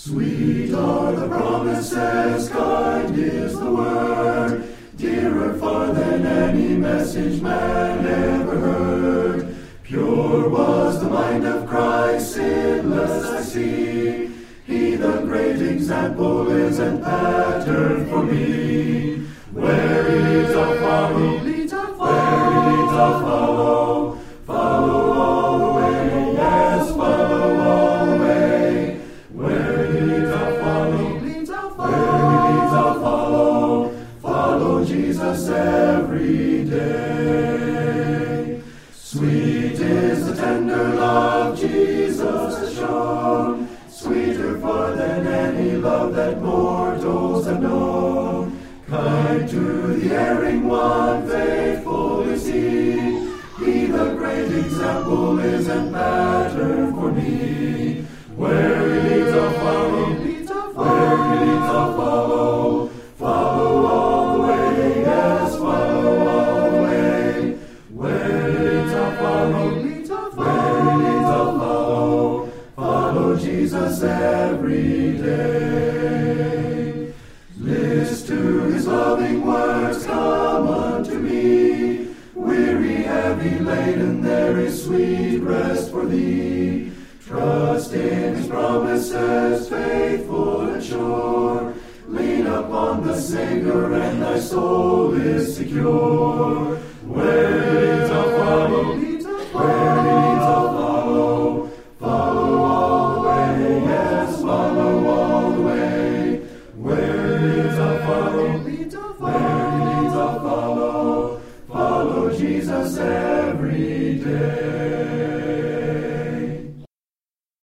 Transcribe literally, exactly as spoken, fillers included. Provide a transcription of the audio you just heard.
Sweet are the promises, kind is the word, dearer far than any message man ever heard. Pure was the mind of Christ, sinless I see. He the great example is and pattern for me. Where he leads I'll follow, leads I'll follow. Where he leads I'll follow, follow all the way, yes, follow all the way. Where he leads I'll follow, leads I'll follow. Where he leads I'll follow, follow Jesus every day. Sweet is the tender love Jesus has shown, sweeter far than any love that mortals have known. Kind to the erring one, faithful is he. He the great example is and pattern for me. Where he leads I'll follow, leads I'll follow. Where he leads I'll follow, follow all the way, yes, follow all the way. Where he leads I'll follow, leads I'll follow. Where he leads I'll follow, follow Jesus every day. List to his loving words, come unto me. Weary, heavy laden, there is sweet rest for thee. Trust in his promises, faithful and sure. Lean upon the Savior and thy soul is secure. Where